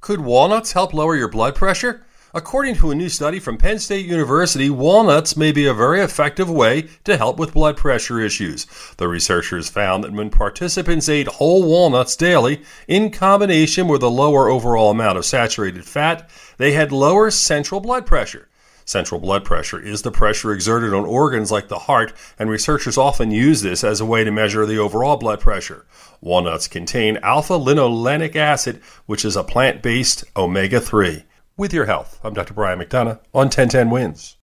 Could walnuts help lower your blood pressure? According to a new study from Penn State University, walnuts may be a very effective way to help with blood pressure issues. The researchers found that when participants ate whole walnuts daily, in combination with a lower overall amount of saturated fat, they had lower central blood pressure. Central blood pressure is the pressure exerted on organs like the heart, and researchers often use this as a way to measure the overall blood pressure. Walnuts contain alpha-linolenic acid, which is a plant-based omega-3. With your health, I'm Dr. Brian McDonough on 1010 Wins.